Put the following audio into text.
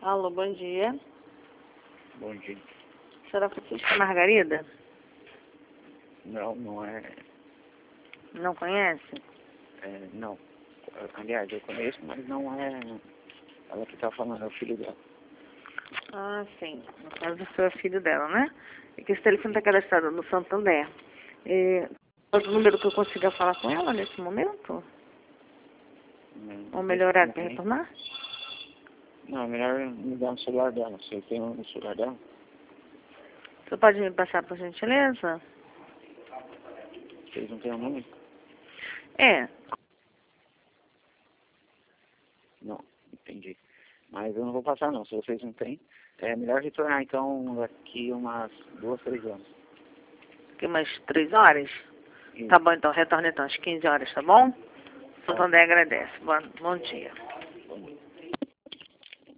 Alô, bom dia. Bom dia. A senhora Francisca Margarida? Não, não é. Não conhece? Não. Aliás, eu conheço, mas não é ela que tá falando, é o filho dela. Ah, sim. No caso, o senhor é filho dela, né? É que esse telefone está cadastrado no Santander. Outro número que eu consiga falar com ela nesse momento? Ou melhor, ela quer retornar? Não, é melhor me dar no celular dela. Você tem no celular dela? O senhor pode me passar, por gentileza? Vocês não têm o número? É. Não, entendi. Mas eu não vou passar não, se vocês não têm. É melhor retornar então daqui umas 2, 3 horas. Aqui umas 3 horas? Isso. Tá bom, então. Retorne então às 15 horas, tá bom? Santander agradece. Bom dia. Bom dia.